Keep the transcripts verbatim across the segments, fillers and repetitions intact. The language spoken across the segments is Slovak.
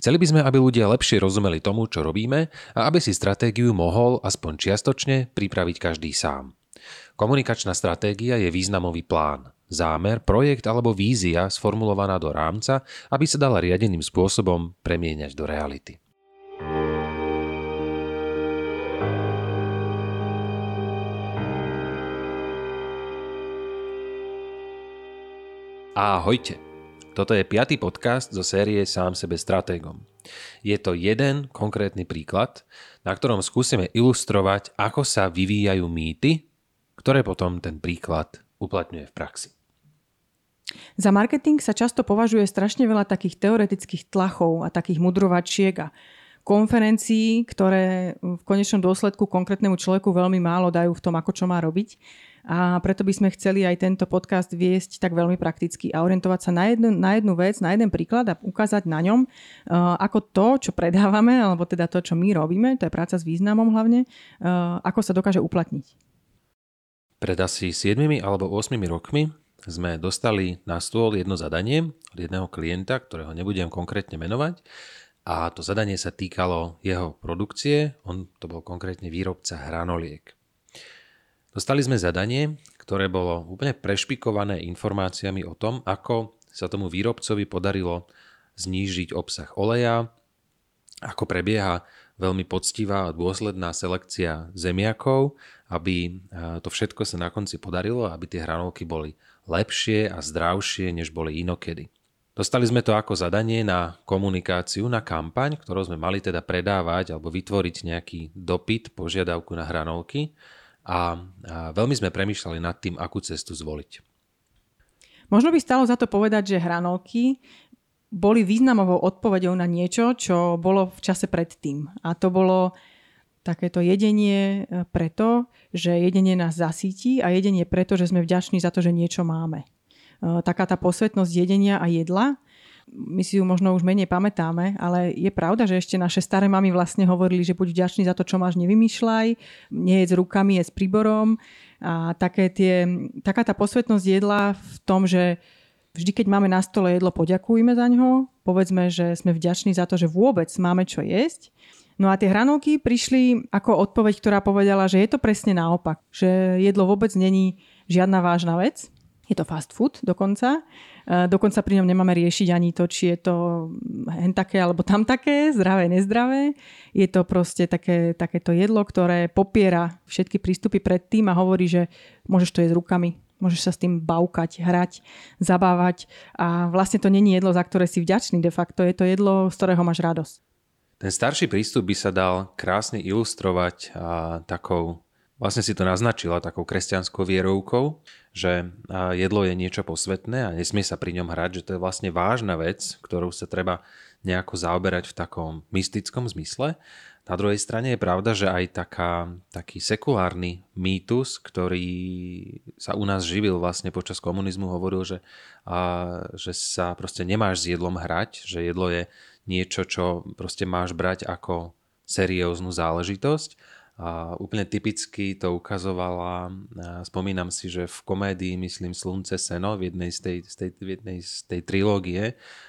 Chceli by sme, aby ľudia lepšie rozumeli tomu, čo robíme a aby si stratégiu mohol aspoň čiastočne pripraviť každý sám. Komunikačná stratégia je významový plán, zámer, projekt alebo vízia sformulovaná do rámca, aby sa dala riadeným spôsobom premieňať do reality. Ahojte! Toto je piaty podcast zo série Sám sebe stratégom. Je to jeden konkrétny príklad, na ktorom skúsime ilustrovať, ako sa vyvíjajú mýty, ktoré potom ten príklad uplatňuje v praxi. Za marketing sa často považuje strašne veľa takých teoretických tlachov a takých mudrovačiek a konferencií, ktoré v konečnom dôsledku konkrétnemu človeku veľmi málo dajú v tom, ako čo má robiť. A preto by sme chceli aj tento podcast viesť tak veľmi prakticky a orientovať sa na jednu, na jednu vec, na jeden príklad a ukázať na ňom, uh, ako to, čo predávame, alebo teda to, čo my robíme, to je práca s významom hlavne, uh, ako sa dokáže uplatniť. Pred asi siedmimi alebo ôsmimi rokmi sme dostali na stôl jedno zadanie od jedného klienta, ktorého nebudem konkrétne menovať, a to zadanie sa týkalo jeho produkcie, on to bol konkrétne výrobca hranoliek. Dostali sme zadanie, ktoré bolo úplne prešpikované informáciami o tom, ako sa tomu výrobcovi podarilo znížiť obsah oleja, ako prebieha veľmi poctivá a dôsledná selekcia zemiakov, aby to všetko sa na konci podarilo, aby tie hranolky boli lepšie a zdravšie, než boli inokedy. Dostali sme to ako zadanie na komunikáciu, na kampaň, ktorou sme mali teda predávať alebo vytvoriť nejaký dopyt, požiadavku na hranolky. A, a veľmi sme premýšľali nad tým, akú cestu zvoliť. Možno by stalo za to povedať, že hranolky boli významovou odpoveďou na niečo, čo bolo v čase predtým. A to bolo takéto jedenie preto, že jedenie nás zasíti a jedenie preto, že sme vďační za to, že niečo máme. Taká tá posvetnosť jedenia a jedla, my si ju možno už menej pamätáme, ale je pravda, že ešte naše staré mamy vlastne hovorili, že buď vďačný za to, čo máš, nevymýšľaj, nejedz rukami, jedz príborom. A také tie, taká tá posvetnosť jedla v tom, že vždy, keď máme na stole jedlo, poďakujme za ňo, povedzme, že sme vďační za to, že vôbec máme čo jesť. No a tie hranolky prišli ako odpoveď, ktorá povedala, že je to presne naopak, že jedlo vôbec není žiadna vážna vec. Je to fast food dokonca. Dokonca pri ňom nemáme riešiť ani to, či je to hen také alebo tam také, zdravé, nezdravé. Je to proste také, takéto jedlo, ktoré popiera všetky prístupy pred tým a hovorí, že môžeš to jesť rukami, môžeš sa s tým bavkať, hrať, zabávať a vlastne to není jedlo, za ktoré si vďačný de facto. Je to jedlo, z ktorého máš radosť. Ten starší prístup by sa dal krásne ilustrovať a takou, vlastne si to naznačila, takou kresťanskou vierovkou, že jedlo je niečo posvetné a nesmie sa pri ňom hrať, že to je vlastne vážna vec, ktorou sa treba nejako zaoberať v takom mystickom zmysle. Na druhej strane je pravda, že aj taká, taký sekulárny mýtus, ktorý sa u nás živil vlastne počas komunizmu, hovoril, že, a, že sa proste nemáš s jedlom hrať, že jedlo je niečo, čo proste máš brať ako serióznu záležitosť. A úplne typicky to ukazovala, spomínam si, že v komédii, myslím, Slunce, seno, v jednej z tej, z tej, v jednej z tej trilógie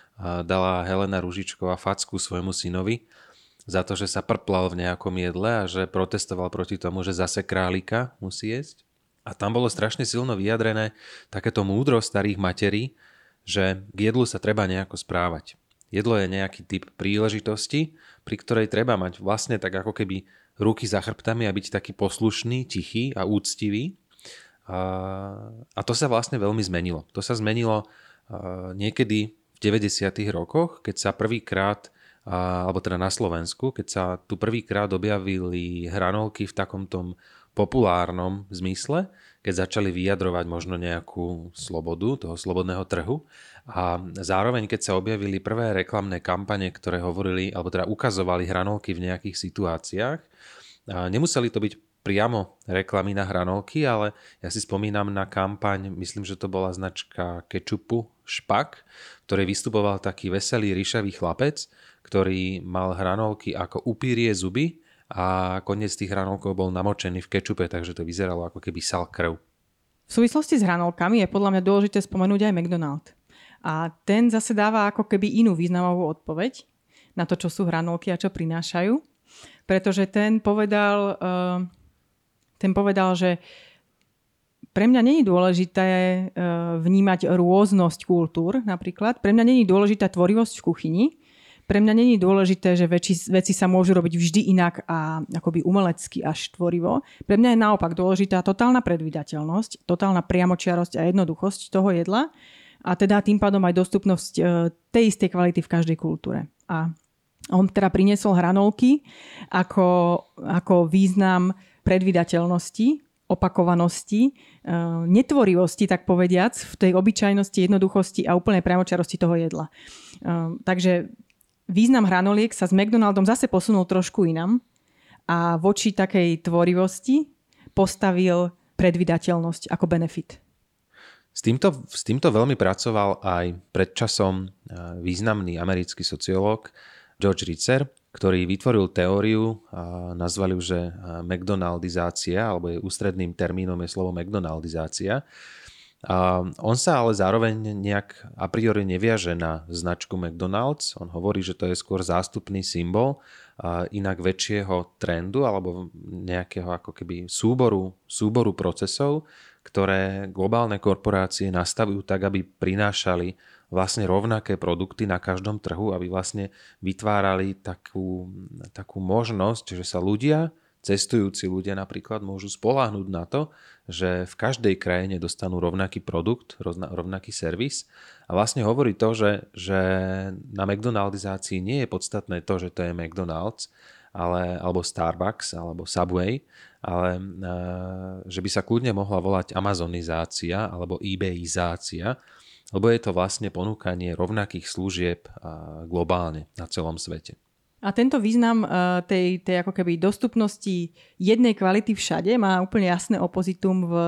dala Helena Ružičková facku svojmu synovi za to, že sa prplal v nejakom jedle a že protestoval proti tomu, že zase králika musí jesť. A tam bolo strašne silno vyjadrené takéto múdro starých materí, že k jedlu sa treba nejako správať. Jedlo je nejaký typ príležitosti, pri ktorej treba mať vlastne tak ako keby ruky za chrbtami a byť taký poslušný, tichý a úctivý. A, a to sa vlastne veľmi zmenilo. To sa zmenilo niekedy v deväťdesiatych rokoch, keď sa prvýkrát, alebo teda na Slovensku, keď sa tu prvýkrát objavili hranolky v takom tom populárnom zmysle, keď začali vyjadrovať možno nejakú slobodu, toho slobodného trhu. A zároveň, keď sa objavili prvé reklamné kampane, ktoré hovorili, alebo teda ukazovali hranolky v nejakých situáciách, a nemuseli to byť priamo reklamy na hranolky, ale ja si spomínam na kampaň, myslím, že to bola značka kečupu Špak, v ktorej vystupoval taký veselý, ryšavý chlapec, ktorý mal hranolky ako upírie zuby a koniec tých hranolkov bol namočený v kečupe, takže to vyzeralo ako keby sal krv. V súvislosti s hranolkami je podľa mňa dôležité spomenúť aj McDonald. A ten zase dáva ako keby inú významovú odpoveď. na to, čo sú hranolky a čo prinášajú. Pretože ten povedal, ten povedal, že pre mňa nie je dôležité vnímať rôznosť kultúr napríklad. Pre mňa nie je dôležitá tvorivosť v kuchyni. Pre mňa nie je dôležité, že veci, veci sa môžu robiť vždy inak a akoby umelecky až tvorivo. Pre mňa je naopak dôležitá totálna predvídateľnosť, totálna priamočiarosť a jednoduchosť toho jedla a teda tým pádom aj dostupnosť tej istej kvality v každej kultúre. A on teda priniesol hranolky ako, ako význam predvídateľnosti, opakovanosti, netvorivosti, tak povediac, v tej obyčajnosti, jednoduchosti a úplnej priamočiarosti toho jedla. Takže význam hranoliek sa s McDonaldom zase posunul trošku inam a voči takej tvorivosti postavil predvídateľnosť ako benefit. S týmto, s týmto veľmi pracoval aj predčasom významný americký sociológ George Ritzer, ktorý vytvoril teóriu a nazvali ju, že McDonaldizácia, alebo jej ústredným termínom je slovo McDonaldizácia. A on sa ale zároveň nejak a priori neviaže na značku McDonald's. On hovorí, že to je skôr zástupný symbol inak väčšieho trendu alebo nejakého ako keby súboru, súboru procesov, ktoré globálne korporácie nastavujú tak, aby prinášali vlastne rovnaké produkty na každom trhu, aby vlastne vytvárali takú, takú možnosť, že sa ľudia, cestujúci ľudia napríklad, môžu spoľahnúť na to, že v každej krajine dostanú rovnaký produkt, rovnaký servis. A vlastne hovorí to, že, že na McDonaldizácii nie je podstatné to, že to je McDonald's, ale, alebo Starbucks, alebo Subway, ale že by sa kľudne mohla volať Amazonizácia alebo eBayizácia, lebo je to vlastne ponúkanie rovnakých služieb globálne na celom svete. A tento význam tej, tej ako keby dostupnosti jednej kvality všade má úplne jasné opozitum v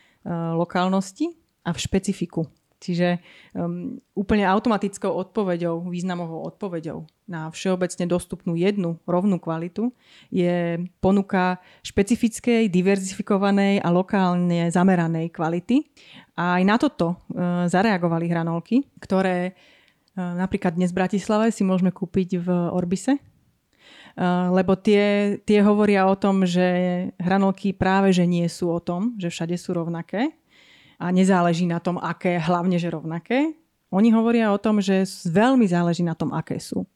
lokálnosti a v špecifiku. Čiže um, úplne automatickou odpoveďou, významovou odpoveďou na všeobecne dostupnú jednu rovnú kvalitu je ponuka špecifickej, diverzifikovanej a lokálne zameranej kvality. A aj na toto uh, zareagovali hranolky, ktoré uh, napríklad dnes v Bratislave si môžeme kúpiť v Orbise. Uh, lebo tie, tie hovoria o tom, že hranolky práve že nie sú o tom, že všade sú rovnaké. A nezáleží na tom, aké, hlavne, že rovnaké. Oni hovoria o tom, že veľmi záleží na tom, aké sú.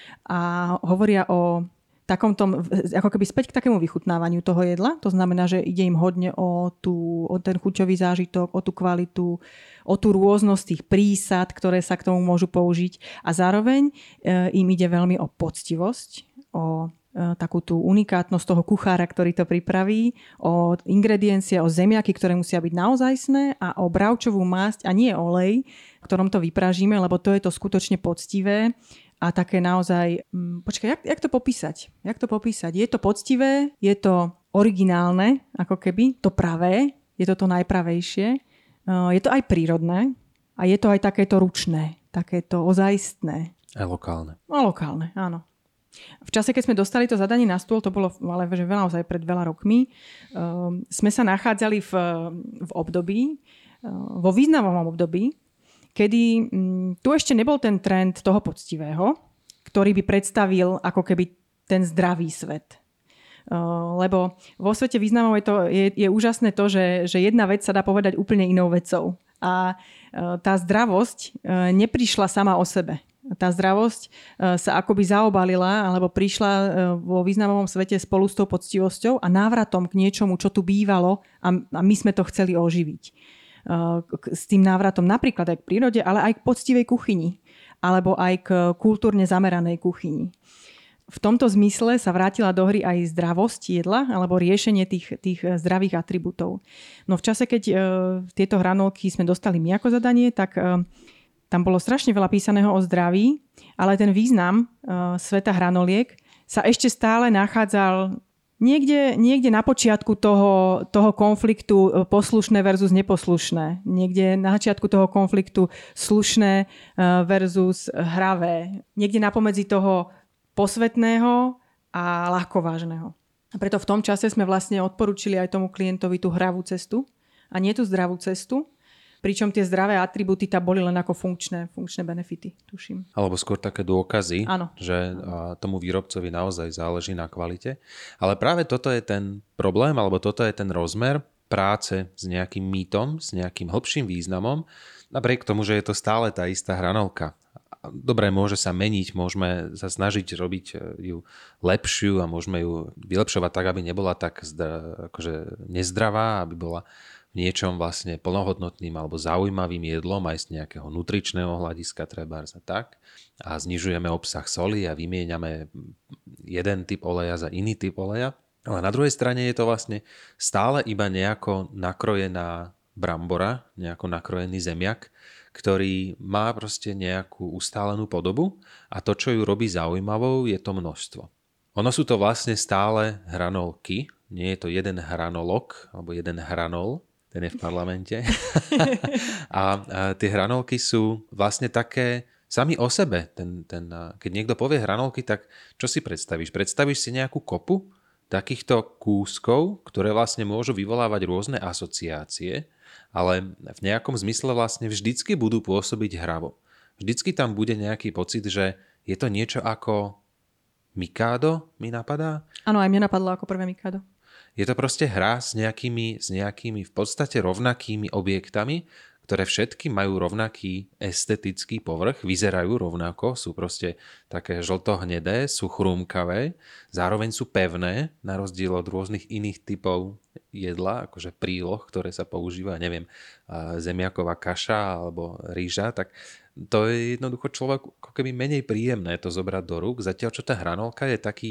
A hovoria o takom tom, ako keby späť k takému vychutnávaniu toho jedla. To znamená, že ide im hodne o, tú, o ten chuťový zážitok, o tú kvalitu, o tú rôznosť tých prísad, ktoré sa k tomu môžu použiť. A zároveň e, im ide veľmi o poctivosť, o takú tú unikátnosť toho kuchára, ktorý to pripraví, o ingrediencie, o zemiaky, ktoré musia byť naozajstné a o bravčovú masť a nie olej, v ktorom to vypražíme, lebo to je to skutočne poctivé a také naozaj... Počkaj, jak, jak to popísať? Jak to popísať? Je to poctivé, je to originálne, ako keby, to pravé, je to to najpravejšie, je to aj prírodné a je to aj takéto ručné, takéto ozajstné. A lokálne. A lokálne, áno. V čase, keď sme dostali to zadanie na stôl, to bolo ale že naozaj pred veľa rokmi, uh, sme sa nachádzali v, v období, uh, vo významovom období, kedy um, tu ešte nebol ten trend toho poctivého, ktorý by predstavil ako keby ten zdravý svet. Uh, lebo vo svete významov je, to, je, je úžasné to, že, že jedna vec sa dá povedať úplne inou vecou. A uh, tá zdravosť uh, neprišla sama o sebe. Tá zdravosť sa akoby zaobalila alebo prišla vo významovom svete spolu s tou poctivosťou a návratom k niečomu, čo tu bývalo a my sme to chceli oživiť. S tým návratom napríklad aj k prírode, ale aj k poctivej kuchyni alebo aj k kultúrne zameranej kuchyni. V tomto zmysle sa vrátila do hry aj zdravosť jedla alebo riešenie tých, tých zdravých atribútov. No v čase, keď tieto hranolky sme dostali my ako zadanie, tak tam bolo strašne veľa písaného o zdraví, ale ten význam uh, sveta hranoliek sa ešte stále nachádzal niekde, niekde na počiatku toho, toho konfliktu poslušné versus neposlušné. Niekde na začiatku toho konfliktu slušné uh, versus hravé. Niekde napomedzi toho posvetného a ľahkovážneho. A preto v tom čase sme vlastne odporúčili aj tomu klientovi tú hravú cestu a nie tú zdravú cestu. Pričom tie zdravé atribúty tam boli len ako funkčné, funkčné benefity, tuším. Alebo skôr také dôkazy, Áno. že tomu výrobcovi naozaj záleží na kvalite. Ale práve toto je ten problém, alebo toto je ten rozmer práce s nejakým mýtom, s nejakým hlbším významom, napriek tomu, že je to stále tá istá hranolka. Dobre, môže sa meniť, môžeme sa snažiť robiť ju lepšiu a môžeme ju vylepšovať tak, aby nebola tak zdra, akože nezdravá, aby bola niečom vlastne plnohodnotným alebo zaujímavým jedlom aj z nejakého nutričného hľadiska trebárs a tak. A znižujeme obsah soli a vymieňame jeden typ oleja za iný typ oleja. Ale na druhej strane je to vlastne stále iba nejako nakrojená brambora, nejako nakrojený zemiak, ktorý má proste nejakú ustálenú podobu a to, čo ju robí zaujímavou, je to množstvo. Ono sú to vlastne stále hranolky, nie je to jeden hranolog alebo jeden hranol, ten je v parlamente. a, a tie hranolky sú vlastne také sami o sebe. Ten, ten, keď niekto povie hranolky, tak čo si predstavíš? Predstavíš si nejakú kopu takýchto kúskov, ktoré vlastne môžu vyvolávať rôzne asociácie, ale v nejakom zmysle vlastne vždycky budú pôsobiť hravo. Vždycky tam bude nejaký pocit, že je to niečo ako Mikado, mi napadá? Áno, aj mne napadlo ako prvé Mikado. Je to proste hra s nejakými, s nejakými v podstate rovnakými objektami, ktoré všetky majú rovnaký estetický povrch, vyzerajú rovnako, sú proste také žlto-hnedé, sú chrúmkavé, zároveň sú pevné, na rozdiel od rôznych iných typov jedla, akože príloh, ktoré sa používa, neviem, zemiaková kaša alebo rýža, tak to je jednoducho človek ako keby menej príjemné to zobrať do rúk, zatiaľ čo tá hranolka je taký,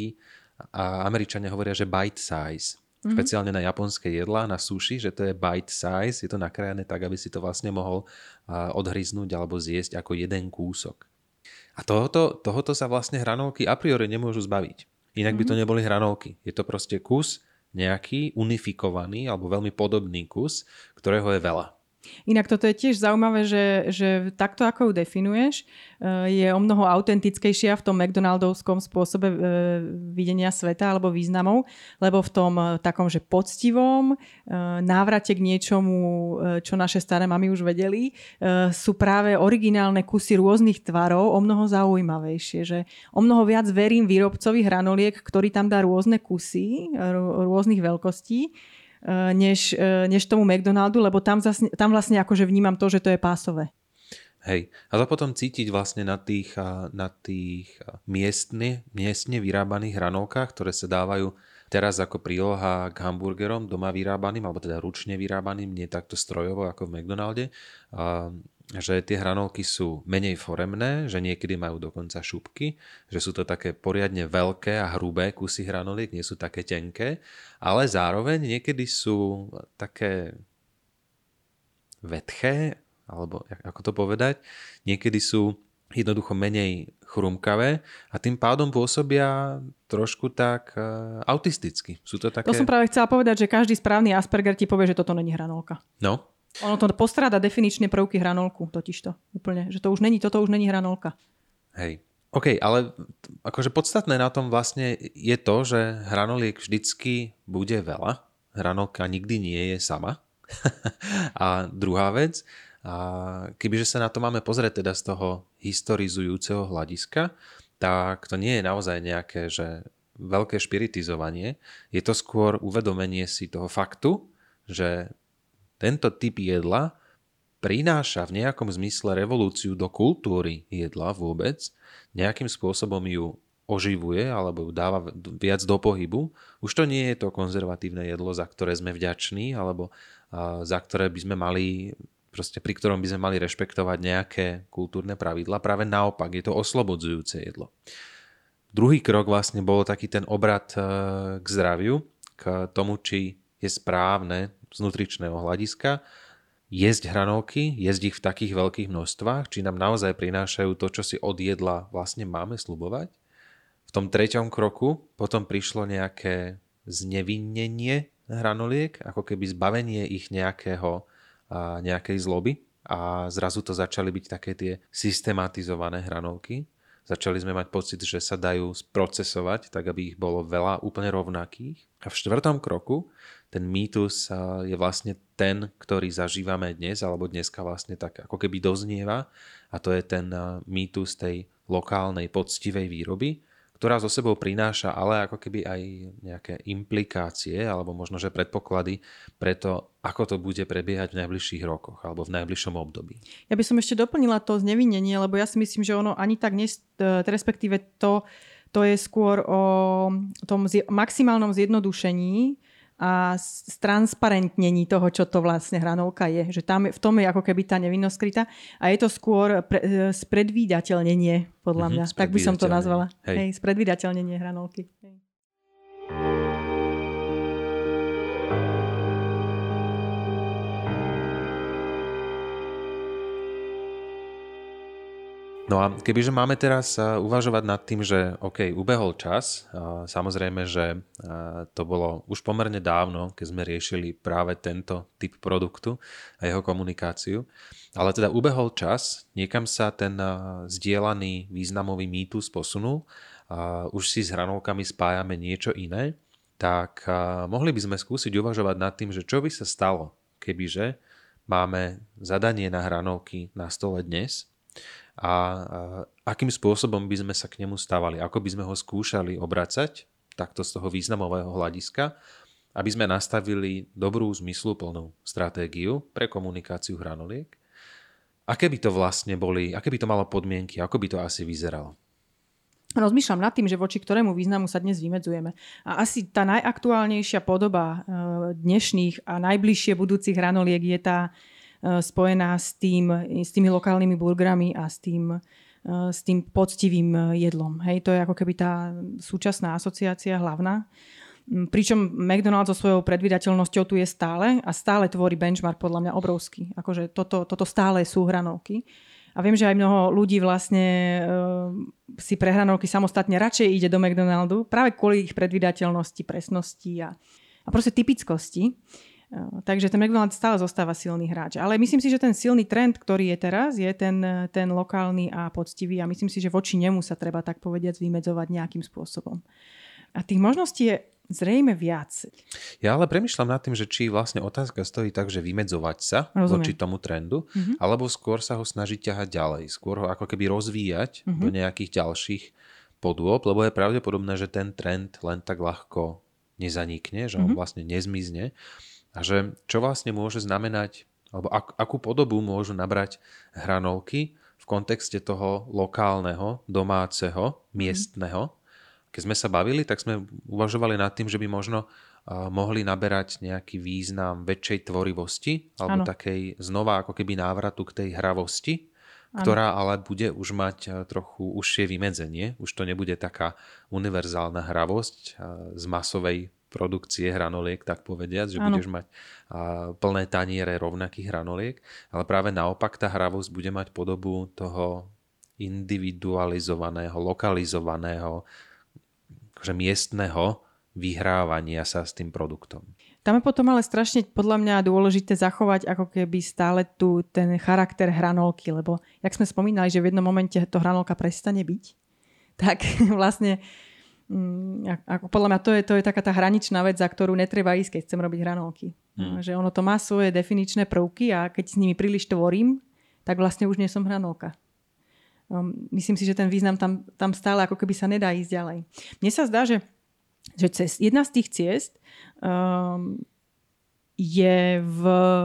a Američania hovoria, že bite size. Mm-hmm. Špeciálne na japonské jedlá, na sushi, že to je bite size, je to nakrájané tak, aby si to vlastne mohol odhryznúť alebo zjesť ako jeden kúsok. A tohoto, tohoto sa vlastne hranolky a priori nemôžu zbaviť. Inak mm-hmm. by to neboli hranolky. Je to proste kus nejaký unifikovaný alebo veľmi podobný kus, ktorého je veľa. Inak toto je tiež zaujímavé, že, že takto ako ju definuješ, je o mnoho autentickejšia v tom McDonaldovskom spôsobe videnia sveta alebo významov, lebo v tom takom, že poctivom návrate k niečomu, čo naše staré mamy už vedeli, sú práve originálne kusy rôznych tvarov o mnoho zaujímavejšie. Že o mnoho viac verím výrobcovi hranoliek, ktorý tam dá rôzne kusy, rôznych veľkostí, Než, než tomu McDonaldu, lebo tam, zasne, tam vlastne akože vnímam to, že to je pásové. Hej, a to potom cítiť vlastne na tých, na tých miestne, miestne vyrábaných hranolkách, ktoré sa dávajú teraz ako príloha k hamburgerom doma vyrábaným, alebo teda ručne vyrábaným, nie takto strojovo ako v McDonalde, a že tie hranolky sú menej foremné, že niekedy majú dokonca šupky, že sú to také poriadne veľké a hrubé kusy hranoliek, nie sú také tenké, ale zároveň niekedy sú také vetché, alebo ako to povedať, niekedy sú jednoducho menej chrumkavé a tým pádom pôsobia trošku tak uh, autisticky. Sú to také... To som práve chcela povedať, že každý správny Asperger ti povie, že toto není hranolka. No. Ono to postráda definične prvky hranolku, totižto. Úplne, že to už není, toto už není hranolka. Hej. OK, ale akože podstatné na tom vlastne je to, že hranoliek vždycky bude veľa. Hranolka nikdy nie je sama. A druhá vec, a kebyže sa na to máme pozrieť teda z toho historizujúceho hľadiska, tak to nie je naozaj nejaké, že veľké špiritizovanie. Je to skôr uvedomenie si toho faktu, že tento typ jedla prináša v nejakom zmysle revolúciu do kultúry jedla vôbec, nejakým spôsobom ju oživuje alebo ju dáva viac do pohybu. Už to nie je to konzervatívne jedlo, za ktoré sme vďační alebo za ktoré by sme mali, proste pri ktorom by sme mali rešpektovať nejaké kultúrne pravidlá. Práve naopak, je to oslobodzujúce jedlo. Druhý krok vlastne bol taký ten obrat k zdraviu, k tomu, či je správne z nutričného hľadiska jesť hranolky, jesť ich v takých veľkých množstvách, či nám naozaj prinášajú to, čo si od jedla vlastne máme sľubovať. V tom treťom kroku potom prišlo nejaké znevinnenie hranoliek, ako keby zbavenie ich nejakého, nejakej zloby a zrazu to začali byť také tie systematizované hranolky. Začali sme mať pocit, že sa dajú sprocesovať, tak aby ich bolo veľa úplne rovnakých. A v štvrtom kroku ten mýtus je vlastne ten, ktorý zažívame dnes, alebo dneska vlastne tak ako keby doznieva, a to je ten mýtus tej lokálnej poctivej výroby, ktorá so sebou prináša ale ako keby aj nejaké implikácie alebo možno, že predpoklady pre to, ako to bude prebiehať v najbližších rokoch alebo v najbližšom období. Ja by som ešte doplnila to znevinenie, lebo ja si myslím, že ono ani tak, nes, respektíve to, to je skôr o tom maximálnom zjednodušení a stransparentnení toho, čo to vlastne hranolka je. Že tam, v tom je ako keby tá nevinnosť skrytá a je to skôr pre, spredvídateľnenie, podľa mňa. Mm-hmm, tak by som to nazvala. Hej. Hej, spredvídateľnenie hranolky. Hej. No a kebyže máme teraz uvažovať nad tým, že OK, ubehol čas, samozrejme, že to bolo už pomerne dávno, keď sme riešili práve tento typ produktu a jeho komunikáciu, ale teda ubehol čas, niekam sa ten zdieľaný významový mýtus posunul, už si s hranolkami spájame niečo iné, tak mohli by sme skúsiť uvažovať nad tým, že čo by sa stalo, kebyže máme zadanie na hranolky na stole dnes, a akým spôsobom by sme sa k nemu stávali, ako by sme ho skúšali obracať takto z toho významového hľadiska, aby sme nastavili dobrú zmysluplnú stratégiu pre komunikáciu hranoliek. Aké by to vlastne boli, aké by to malo podmienky, ako by to asi vyzeralo? Rozmýšľam nad tým, že voči ktorému významu sa dnes vymedzujeme. A asi tá najaktuálnejšia podoba dnešných a najbližšie budúcich hranoliek je tá spojená s, tým, s tými lokálnymi burgerami a s tým, s tým poctivým jedlom. Hej, to je ako keby tá súčasná asociácia hlavná. Pričom McDonald's so svojou predvídateľnosťou tu je stále a stále tvorí benchmark podľa mňa obrovský. Akože toto, toto stále sú hranolky. A viem, že aj mnoho ľudí vlastne uh, si pre hranolky samostatne radšej ide do McDonaldu práve kvôli ich predvídateľnosti, presnosti a, a proste typickosti. Takže ten McDonald's stále zostáva silný hráč. Ale myslím si, že ten silný trend, ktorý je teraz, je ten, ten lokálny a poctivý a myslím si, že voči nemu sa treba tak povediac vymedzovať nejakým spôsobom. A tých možností je zrejme viac. Ja ale premýšľam nad tým, že či vlastne otázka stojí tak, že vymedzovať sa Rozumiem. voči tomu trendu, mm-hmm. alebo skôr sa ho snažiť ťahať ďalej. Skôr ho ako keby rozvíjať mm-hmm. do nejakých ďalších podôb, lebo je pravdepodobné, že ten trend len tak ľahko nezanikne, že on mm-hmm. vlastne nezmizne. A že čo vlastne môže znamenať, alebo ak, akú podobu môžu nabrať hranolky v kontexte toho lokálneho, domáceho, miestneho. Keď sme sa bavili, tak sme uvažovali nad tým, že by možno uh, mohli naberať nejaký význam väčšej tvorivosti, alebo ano. takej znova ako keby návratu k tej hravosti, ano. ktorá ale bude už mať trochu užšie vymedzenie. Už to nebude taká univerzálna hravosť uh, z masovej produkcie hranoliek, tak povediac, že ano. budeš mať a, plné taniere rovnakých hranoliek, ale práve naopak tá hravosť bude mať podobu toho individualizovaného, lokalizovaného, akože miestneho vyhrávania sa s tým produktom. Tam je potom ale strašne podľa mňa dôležité zachovať ako keby stále tu ten charakter hranolky, lebo jak sme spomínali, že v jednom momente to hranolka prestane byť, tak vlastne ako podľa mňa to je, to je taká tá hraničná vec, za ktorú netreba ísť, keď chcem robiť hranolky. Hmm. Že ono to má svoje definičné prvky a keď s nimi príliš tvorím, tak vlastne už nie som hranolka. Myslím si, že ten význam tam, tam stále ako keby sa nedá ísť ďalej. Mne sa zdá, že, že cez, jedna z tých ciest um, je v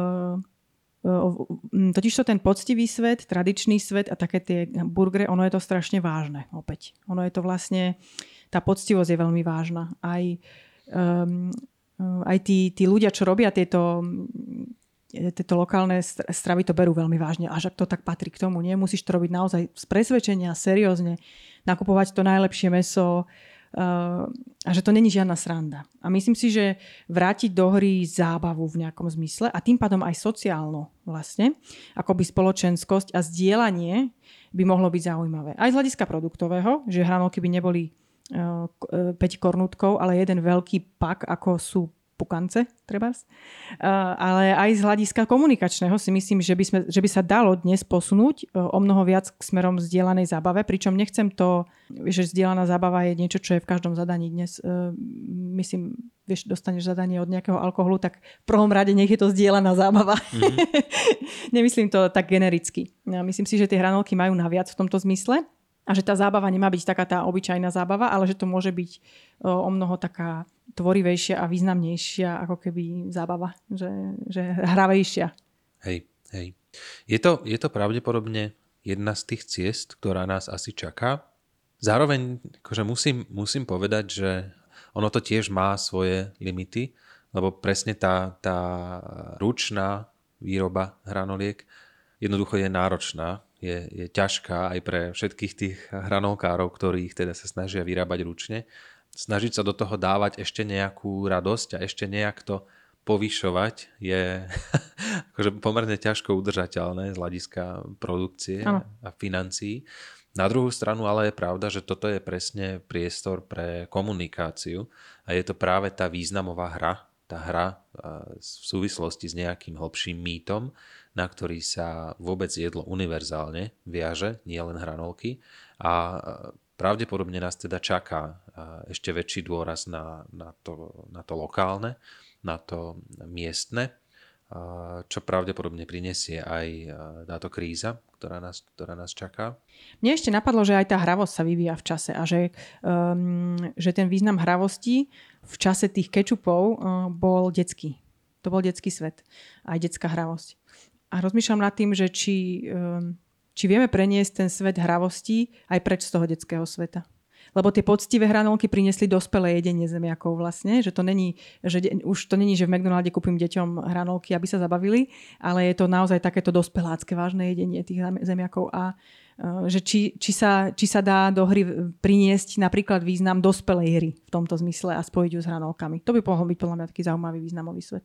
totižto ten poctivý svet, tradičný svet a také tie burgery, ono je to strašne vážne opäť. Ono je to vlastne tá poctivosť je veľmi vážna. Aj, um, aj tí, tí ľudia, čo robia tieto, tieto lokálne stravy, to berú veľmi vážne. Až ak to tak patrí k tomu, nie? Musíš to robiť naozaj z presvedčenia, seriózne, nakupovať to najlepšie mäso uh, a že to není žiadna sranda. A myslím si, že vrátiť do hry zábavu v nejakom zmysle a tým pádom aj sociálno vlastne, akoby spoločenskosť a zdieľanie by mohlo byť zaujímavé. Aj z hľadiska produktového, že hranolky by neboli päť kornútkov, ale jeden veľký pak, ako sú pukance, trebárs. Ale aj z hľadiska komunikačného si myslím, že by, sme, že by sa dalo dnes posunúť o mnoho viac k smerom zdieľanej zábave, pričom nechcem to, že zdieľaná zábava je niečo, čo je v každom zadaní dnes, myslím, vieš, dostaneš zadanie od nejakého alkoholu, tak v prvom rade nech je to zdieľaná zábava. Mm-hmm. Nemyslím to tak genericky. Ja myslím si, že tie hranolky majú naviac v tomto zmysle a že tá zábava nemá byť taká tá obyčajná zábava, ale že to môže byť o, o mnoho taká tvorivejšia a významnejšia ako keby zábava, že, že hravejšia. Hej, hej. Je to, je to pravdepodobne jedna z tých ciest, ktorá nás asi čaká. Zároveň akože musím, musím povedať, že ono to tiež má svoje limity, lebo presne tá, tá ručná výroba hranoliek jednoducho je náročná, je, je ťažká aj pre všetkých tých hranolkárov, ktorých teda sa snažia vyrábať ručne. Snažiť sa do toho dávať ešte nejakú radosť a ešte nejak to povyšovať je akože pomerne ťažko udržateľné z hľadiska produkcie ano. A financií. Na druhú stranu ale je pravda, že toto je presne priestor pre komunikáciu a je to práve tá významová hra, tá hra v súvislosti s nejakým hlbším mýtom, na ktorý sa vôbec jedlo univerzálne viaže, nie len hranolky. A pravdepodobne nás teda čaká ešte väčší dôraz na, na, to, na to lokálne, na to miestne, čo pravdepodobne prinesie aj táto kríza, ktorá nás, ktorá nás čaká. Mne ešte napadlo, že aj tá hravosť sa vyvíja v čase a že, um, že ten význam hravosti v čase tých kečupov um, bol detský. To bol detský svet. Aj detská hravosť. A rozmýšľam nad tým, že či, um, či vieme preniesť ten svet hravosti aj preč z toho detského sveta. Lebo tie poctivé hranolky priniesli dospelé jedenie zemiakov vlastne, že to není, že de, už to není, že v McDonalde kúpim deťom hranolky, aby sa zabavili, ale je to naozaj takéto dospelácké vážne jedenie tých zemiakov a uh, že či, či, sa, či sa dá do hry priniesť napríklad význam dospelej hry v tomto zmysle a spojiť ju s hranolkami. To by mohol byť podľa mňa taký zaujímavý významový svet.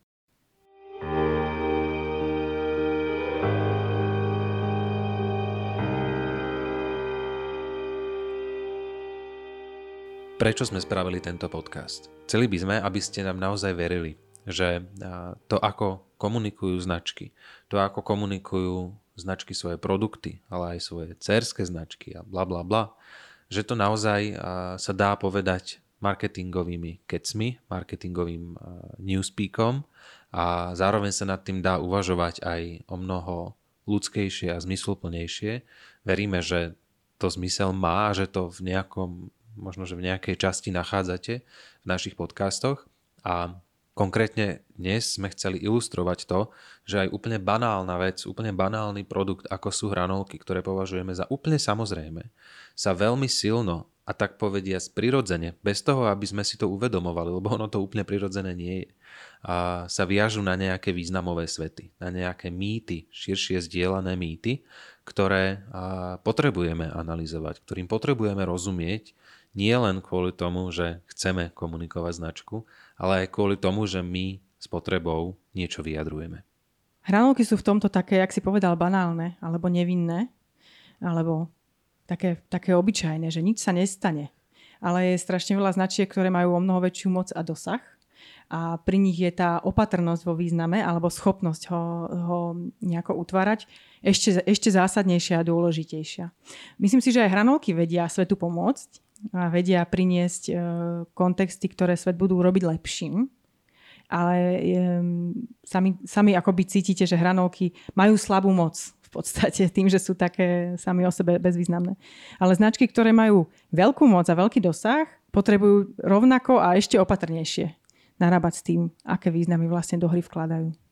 Prečo sme spravili tento podcast? Chceli by sme, aby ste nám naozaj verili, že to, ako komunikujú značky, to, ako komunikujú značky svoje produkty, ale aj svoje dcérske značky a bla bla bla, že to naozaj sa dá povedať marketingovými kecmi, marketingovým newspeakom a zároveň sa nad tým dá uvažovať aj o mnoho ľudskejšie a zmysluplnejšie. Veríme, že to zmysel má a že to v nejakom možno, že v nejakej časti nachádzate v našich podcastoch a konkrétne dnes sme chceli ilustrovať to, že aj úplne banálna vec, úplne banálny produkt, ako sú hranolky, ktoré považujeme za úplne samozrejme, sa veľmi silno a tak povediac prirodzene, bez toho, aby sme si to uvedomovali, lebo ono to úplne prirodzené nie je, a sa viažu na nejaké významové svety, na nejaké mýty, širšie zdieľané mýty, ktoré potrebujeme analyzovať, ktorým potrebujeme rozumieť, nie len kvôli tomu, že chceme komunikovať značku, ale aj kvôli tomu, že my s potrebou niečo vyjadrujeme. Hranolky sú v tomto také, jak si povedal, banálne, alebo nevinné, alebo také, také obyčajné, že nič sa nestane. Ale je strašne veľa značiek, ktoré majú o mnoho väčšiu moc a dosah. A pri nich je tá opatrnosť vo význame, alebo schopnosť ho, ho nejako utvárať ešte, ešte zásadnejšia a dôležitejšia. Myslím si, že aj hranolky vedia svetu pomôcť, a vedia priniesť e, kontexty, ktoré svet budú robiť lepším. Ale e, sami, sami akoby cítite, že hranolky majú slabú moc v podstate tým, že sú také sami o sebe bezvýznamné. Ale značky, ktoré majú veľkú moc a veľký dosah, potrebujú rovnako a ešte opatrnejšie narábať s tým, aké významy vlastne do hry vkladajú.